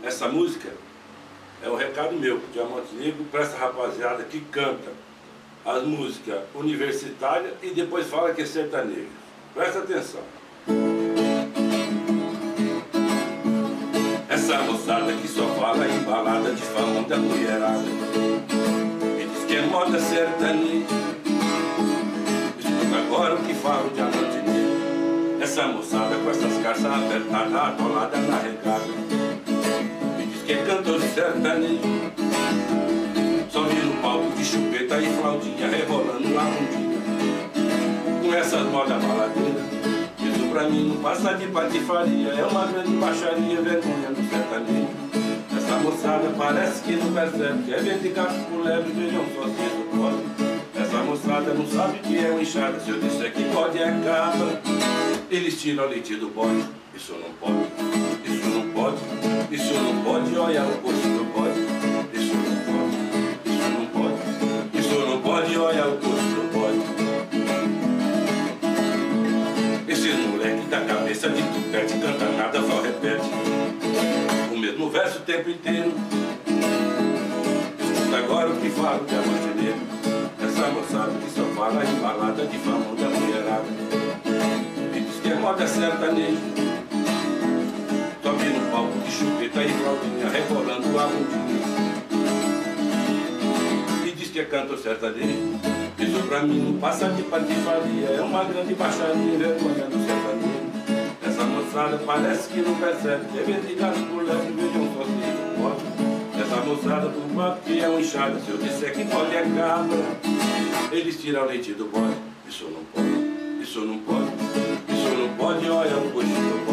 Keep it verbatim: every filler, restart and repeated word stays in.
Essa música é um recado meu, porque é Montenegro, para essa rapaziada que canta as músicas universitárias e depois fala que é sertanejo. Presta atenção. Essa moçada que só fala em balada de falão da mulherada e diz que é moda sertaneja. Escuta agora o que falo de Montenegro. Essa moçada com essas calças apertadas, atolada na regata, e diz que é cantor sertanejo. Sobe no palco de chupeta e flaudinha, rebolando a bundinha com essas modas baladeiras. Isso pra mim não passa de patifaria, é uma grande baixaria, vergonha do sertanejo. Essa moçada parece que não percebe que é vender gato por lebre, vejam só se isso pode. Essa moçada não sabe que é um enxada, se eu disser que pode é cabra. Eles tiram o leite do bode, isso não pode, isso não pode, isso não pode, olha o gosto do bode. Isso não pode, isso não pode, isso não pode, olha o gosto do bode. Esses moleque da cabeça de tupete canta nada, só repete o mesmo verso o tempo inteiro. Escuta agora o que falo de Montenegro. Essa moçada que só fala em balada de fama da mulherada e diz que é moda sertanejo. Sobe no palco de chupeta e flaudinha, rebolando a bundinha e diz que é cantor sertanejo. Isso pra mim não passa de patifaria, é uma grande baixaria, vergonha do sertanejo. Essa moçada parece que não percebe que é vender gato por leve, vejam só se isso pode. Essa moçada do banco que é um enxada, se eu disser que pode é cabra. Eles tiram o leite do bode, isso não pode, isso não pode, isso não pode, olha o gosto do bode.